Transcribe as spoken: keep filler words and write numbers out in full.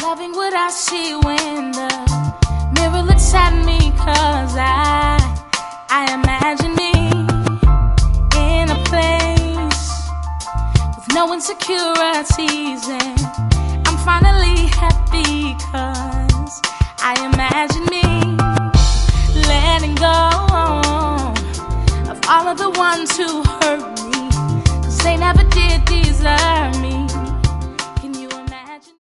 Loving what I see when the mirror looks at me, 'cause I, I imagine me in a place with no insecurities, and I'm finally happy 'cause I imagine me letting go of all of the ones who hurt me, 'cause they never did deserve me.